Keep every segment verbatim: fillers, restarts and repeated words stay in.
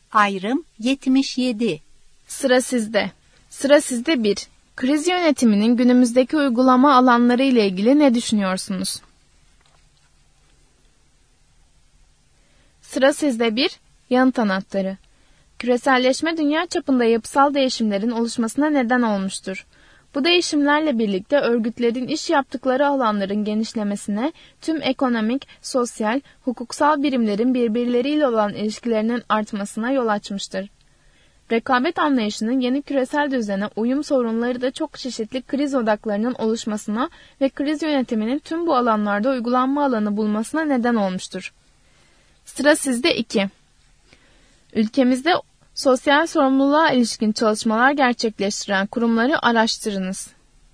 Ayrım yetmiş yedi. Sıra sizde. Sıra sizde bir. Kriz yönetiminin günümüzdeki uygulama alanları ile ilgili ne düşünüyorsunuz? Sıra sizde bir. Yanıt anahtarı. Küreselleşme dünya çapında yapısal değişimlerin oluşmasına neden olmuştur. Bu değişimlerle birlikte örgütlerin iş yaptıkları alanların genişlemesine, tüm ekonomik, sosyal, hukuksal birimlerin birbirleriyle olan ilişkilerinin artmasına yol açmıştır. Rekabet anlayışının yeni küresel düzene uyum sorunları da çok çeşitli kriz odaklarının oluşmasına ve kriz yönetiminin tüm bu alanlarda uygulanma alanı bulmasına neden olmuştur. Sıra sizde iki. Ülkemizde sosyal sorumluluğa ilişkin çalışmalar gerçekleştiren kurumları araştırınız.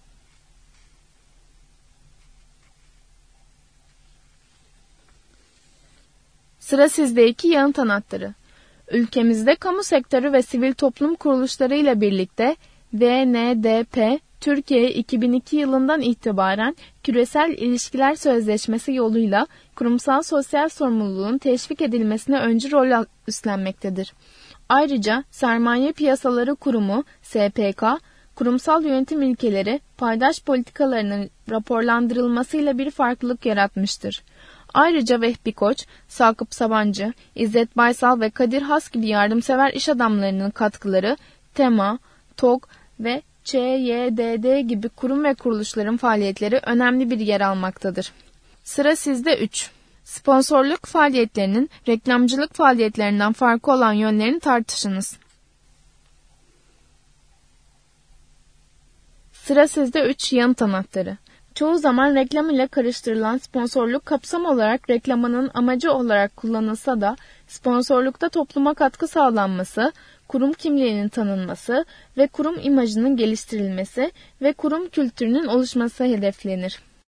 Sıra sizde iki. Yanıt anahtarı. Ülkemizde kamu sektörü ve sivil toplum kuruluşları ile birlikte V N D P, Türkiye iki bin iki yılından itibaren Küresel İlişkiler Sözleşmesi yoluyla kurumsal sosyal sorumluluğun teşvik edilmesine öncü rol üstlenmektedir. Ayrıca Sermaye Piyasaları Kurumu S P K, kurumsal yönetim ilkeleri, paydaş politikalarının raporlandırılmasıyla bir farklılık yaratmıştır. Ayrıca Vehbi Koç, Sakıp Sabancı, İzzet Baysal ve Kadir Has gibi yardımsever iş adamlarının katkıları, TEMA, TOG ve Ç Y D D gibi kurum ve kuruluşların faaliyetleri önemli bir yer almaktadır. Sıra sizde üç. Sponsorluk faaliyetlerinin reklamcılık faaliyetlerinden farkı olan yönlerini tartışınız. Sıra sizde üç. Yanıt anahtarı. Çoğu zaman reklam ile karıştırılan sponsorluk kapsam olarak reklamının amacı olarak kullanılsa da sponsorlukta topluma katkı sağlanması, kurum kimliğinin tanınması ve kurum imajının geliştirilmesi ve kurum kültürünün oluşması hedeflenir.